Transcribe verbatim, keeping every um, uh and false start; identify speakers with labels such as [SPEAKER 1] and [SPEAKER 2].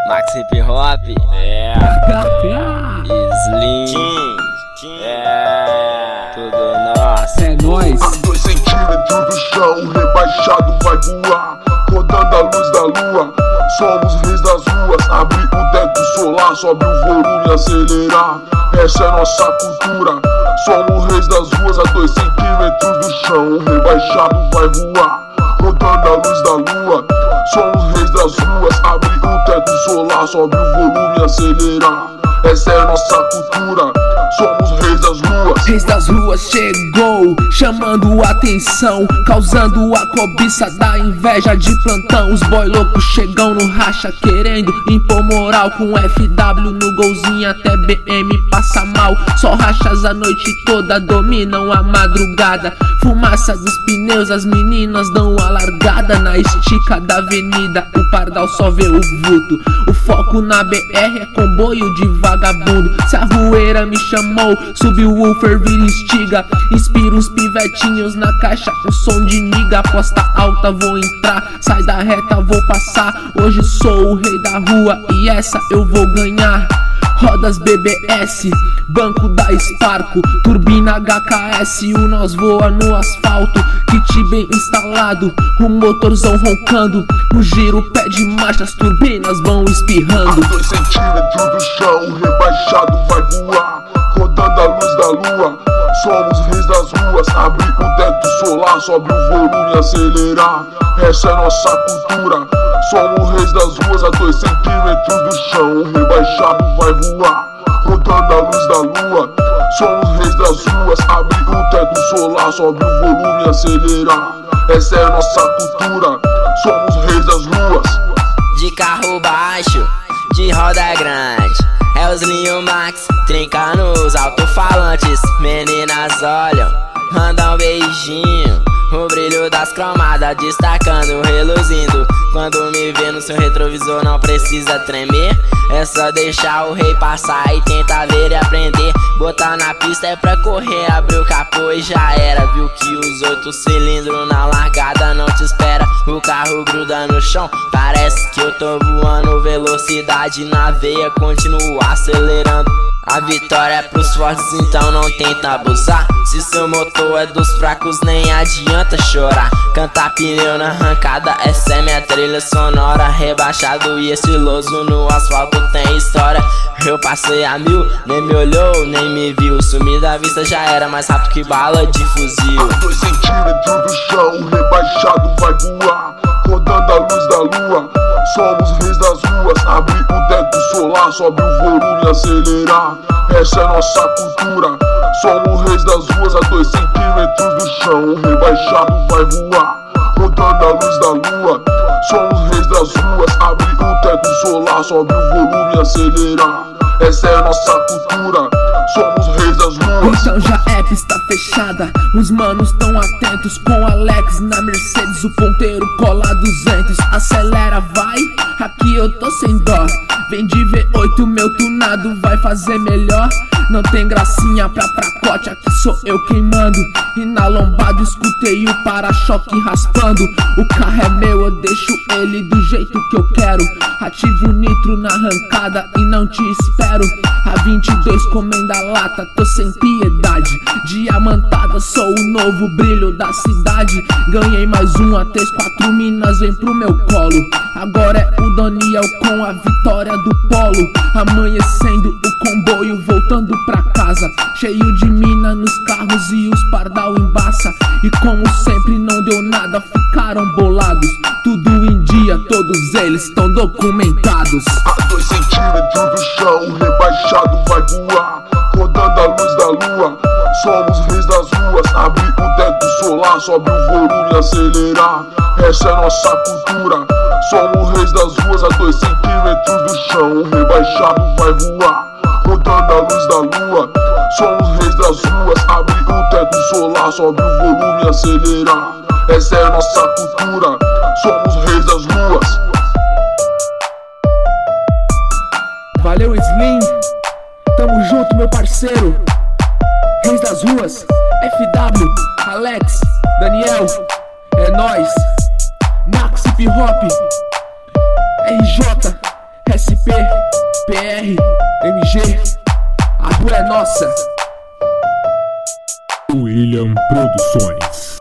[SPEAKER 1] Max Hip Hop, é. Slim, é. Tudo nosso,
[SPEAKER 2] é nóis.
[SPEAKER 3] A dois centímetros do chão, rebaixado vai voar, rodando a luz da lua. Somos reis das ruas, abre o teto solar, sobe o volume e acelerar. Essa é nossa cultura. Somos reis das ruas, a dois centímetros do chão, rebaixado vai voar, rodando a luz da lua. Somos reis das ruas, abre o teto solar, sobe o volume e acelerar. Essa é a nossa cultura, somos reis das ruas.
[SPEAKER 2] Reis das ruas chegou, chamando atenção, causando a cobiça da inveja de plantão. Os boy loucos chegam no racha, querendo impor moral. Com F W no golzinho até B M passa mal. Só rachas a noite toda, dominam a madrugada. Fumaça dos pneus, as meninas dão a largada. Na estica da avenida, o pardal só vê o vulto. O foco na B R é comboio de vagabundo. Se a rueira me chamou, subiu o woofer, vira estiga. Inspira uns pivetinhos na caixa, um som de niga. Aposta alta, vou entrar, sai da reta, vou passar. Hoje sou o rei da rua e essa eu vou ganhar. Rodas B B S, banco da Sparco, turbina H K S, o nós voa no asfalto. Kit bem instalado, o motorzão roncando. O giro pede marcha, as turbinas vão espirrando.
[SPEAKER 3] A dois centímetros do chão, rebaixado vai voar, rodando a luz da lua. Somos reis das ruas, abre o teto solar, sobe o volume e acelerar. Essa é nossa cultura. Somos reis das ruas, a dois centímetros do chão, rebaixado vai voar, rodando a luz da lua. Somos reis das ruas, abre o teto solar, sobe o volume e acelerar. Essa é a nossa cultura, somos reis das ruas.
[SPEAKER 1] De carro baixo, de roda grande, é os Linho Max, trinca nos alto-falantes. Meninas olham, mandam um beijinho, o brilho das cromadas destacando, reluzindo. Quando me vê no seu retrovisor não precisa tremer, é só deixar o rei passar e tentar ver e aprender. Botar na pista é pra correr, abriu o capô e já era. Viu que os oito cilindros na largada não te espera. O carro gruda no chão, parece que eu tô voando. Velocidade na veia, continuo acelerando. A vitória é pros fortes, então não tenta abusar. Se seu motor é dos fracos, nem adianta chorar. Cantar pneu na arrancada, essa é minha trilha sonora. Rebaixado e estiloso, no asfalto tem história. Eu passei a mil, nem me olhou, nem me viu. Sumi da vista, já era mais rápido que bala de fuzil.
[SPEAKER 3] A dois centímetros do chão, rebaixado vai voar, rodando a luz da lua. Somos reis das ruas, abre o teto solar, sobe o volume e acelerar. Essa é nossa cultura. Somos reis das ruas, a dois centímetros do chão, rebaixado vai voar, rodando a luz da lua. Somos reis das ruas, abre o teto solar, sobe o volume e acelerar. Essa é a nossa cultura, somos reis das ruas.
[SPEAKER 2] Então já é pista fechada, os manos tão atentos. Com Alex na Mercedes, o ponteiro cola duzentos. Acelera, vai, aqui eu tô sem dó. Vem de V oito, meu tunado vai fazer melhor. Não tem gracinha pra pacote, aqui sou eu quem mando. E na lombada escutei o para-choque raspando. O carro é meu, eu deixo ele do jeito que eu quero. Ativo nitro na arrancada e não te espero. A vinte e dois comenda lata, tô sem piedade. Diamantada, sou o novo brilho da cidade. Ganhei mais um A três, quatro minas vem pro meu colo. Agora é o Daniel com a vitória do polo. Amanhecendo o comboio, voltando pra casa, cheio de mina nos carros e os pardal embaça. E como sempre não deu nada, ficaram bolados. Tudo em dia, todos eles estão documentados.
[SPEAKER 3] A dois centímetros do chão, rebaixado vai voar, rodando a luz da lua. Somos reis das ruas, abre o teto solar, sobe o volume e acelerar. Essa é nossa cultura. Somos reis das ruas, a dois centímetros do chão, rebaixado vai voar, rodando a luz da lua. Somos reis das ruas, abre o teto solar, sobe o volume e acelerar. Essa é a nossa cultura, somos reis das ruas.
[SPEAKER 2] Valeu, Slim, tamo junto, meu parceiro. Reis das ruas, F W, Alex, Daniel, é nóis. Max Hip Hop, R J, S P, P R, M G, a rua é nossa.
[SPEAKER 4] William Produções.